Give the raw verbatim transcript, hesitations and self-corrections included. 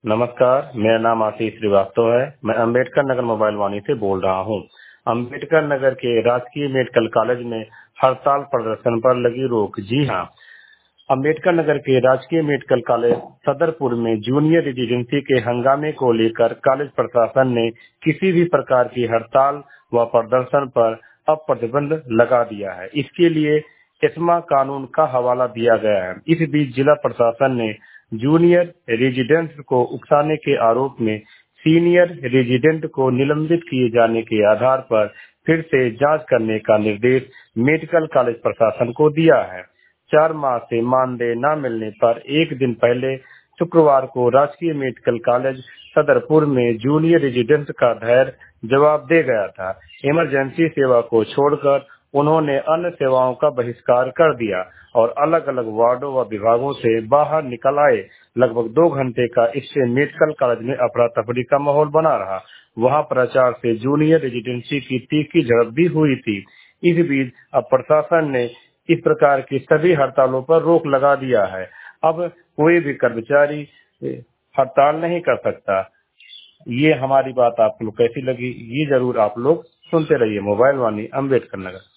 नमस्कार, मेरा नाम आशीष श्रीवास्तव है। मैं अम्बेडकर नगर मोबाइल वाणी से बोल रहा हूँ। अम्बेडकर नगर के राजकीय मेडिकल कॉलेज में हड़ताल प्रदर्शन पर लगी रोक। जी हाँ, अम्बेडकर नगर के राजकीय मेडिकल कॉलेज सदरपुर में जूनियर रेजिडेंसी के हंगामे को लेकर कॉलेज प्रशासन ने किसी भी प्रकार की हड़ताल व प्रदर्शन पर अब प्रतिबंध लगा दिया है। इसके लिए एस्मा कानून का हवाला दिया गया है। इस बीच जिला प्रशासन ने जूनियर रेजिडेंट को उकसाने के आरोप में सीनियर रेजिडेंट को निलंबित किए जाने के आधार पर फिर से जांच करने का निर्देश मेडिकल कॉलेज प्रशासन को दिया है। चार माह से मानदेय न मिलने पर एक दिन पहले शुक्रवार को राजकीय मेडिकल कॉलेज सदरपुर में जूनियर रेजिडेंट का धैर्य जवाब दे गया था। इमरजेंसी सेवा को छोड़कर उन्होंने अन्य सेवाओं का बहिष्कार कर दिया और अलग अलग वार्डों व विभागों से बाहर निकल आए। लगभग दो घंटे का इससे मेडिकल कॉलेज में अफरा तफरी का माहौल बना रहा। वहां प्राचार्य से जूनियर रेजिडेंसी की तीखी झड़प भी हुई थी। इस बीच अब प्रशासन ने इस प्रकार की सभी हड़तालों पर रोक लगा दिया है। अब कोई भी कर्मचारी हड़ताल नहीं कर सकता। ये हमारी बात आप लोग कैसी लगी, ये जरूर आप लोग सुनते रहिए। मोबाइल वाणी, अम्बेडकर नगर।